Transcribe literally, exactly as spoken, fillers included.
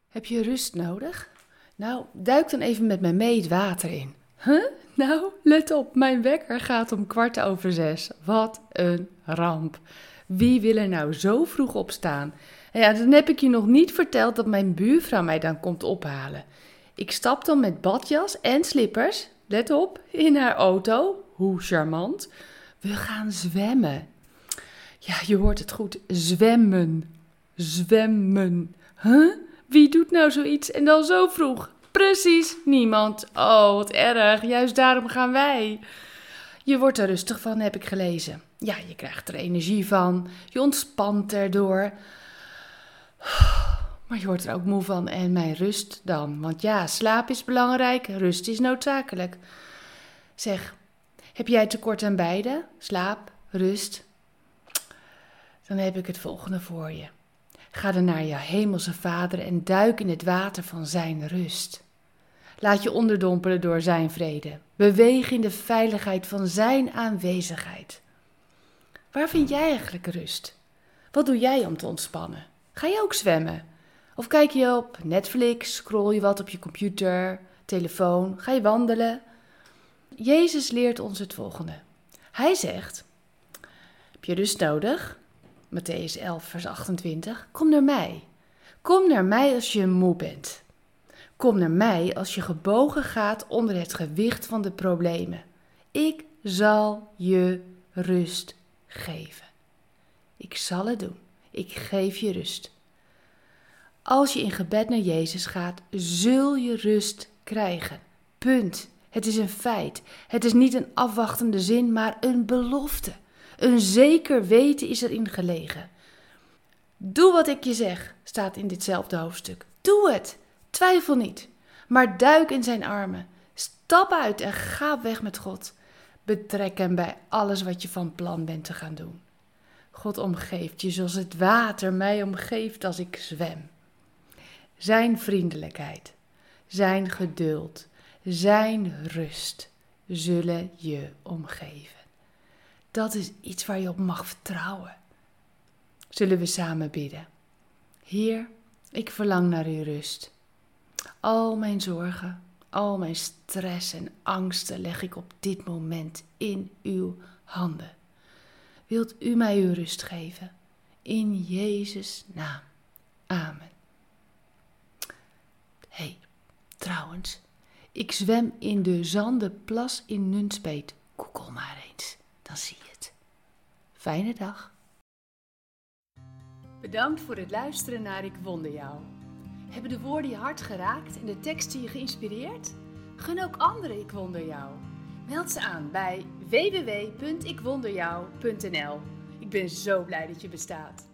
Heb je rust nodig? Nou, duik dan even met mij mee het water in. Huh? Nou, let op, mijn wekker gaat om kwart over zes. Wat een ramp. Wie wil er nou zo vroeg opstaan? En ja, dan heb ik je nog niet verteld dat mijn buurvrouw mij dan komt ophalen. Ik stap dan met badjas en slippers, let op, in haar auto. Hoe charmant. We gaan zwemmen. Ja, je hoort het goed. Zwemmen. Zwemmen. Huh? Wie doet nou zoiets en dan zo vroeg? Precies niemand. Oh, wat erg. Juist daarom gaan wij. Je wordt er rustig van, heb ik gelezen. Ja, je krijgt er energie van. Je ontspant erdoor. Maar je wordt er ook moe van. En mijn rust dan. Want ja, slaap is belangrijk. Rust is noodzakelijk. Zeg, heb jij tekort aan beide? Slaap, rust? Dan heb ik het volgende voor je. Ga dan naar je hemelse Vader en duik in het water van zijn rust. Laat je onderdompelen door zijn vrede. Beweeg in de veiligheid van zijn aanwezigheid. Waar vind jij eigenlijk rust? Wat doe jij om te ontspannen? Ga je ook zwemmen? Of kijk je op Netflix, scroll je wat op je computer, telefoon, ga je wandelen? Jezus leert ons het volgende. Hij zegt, heb je rust nodig? Mattheüs elf, vers achtentwintig. Kom naar mij. Kom naar mij als je moe bent. Kom naar mij als je gebogen gaat onder het gewicht van de problemen. Ik zal je rust geven. Ik zal het doen. Ik geef je rust. Als je in gebed naar Jezus gaat, zul je rust krijgen. Punt. Het is een feit. Het is niet een afwachtende zin, maar een belofte. Een zeker weten is erin gelegen. Doe wat ik je zeg, staat in ditzelfde hoofdstuk. Doe het. Twijfel niet. Maar duik in zijn armen. Stap uit en ga op weg met God. Betrek hem bij alles wat je van plan bent te gaan doen. God omgeeft je zoals het water mij omgeeft als ik zwem. Zijn vriendelijkheid, zijn geduld, zijn rust zullen je omgeven. Dat is iets waar je op mag vertrouwen. Zullen we samen bidden? Heer, ik verlang naar uw rust. Al mijn zorgen, al mijn stress en angsten leg ik op dit moment in uw handen. Wilt u mij uw rust geven? In Jezus' naam. Amen. Hé, hey, trouwens, ik zwem in de Zandenplas in Nunspeet. Google maar eens, dan zie je het. Fijne dag. Bedankt voor het luisteren naar Ik Wonder Jou. Hebben de woorden je hart geraakt en de teksten je geïnspireerd? Gun ook anderen Ik Wonder Jou. Meld ze aan bij w w w punt ik wonder jou punt n l. Ik ben zo blij dat je bestaat.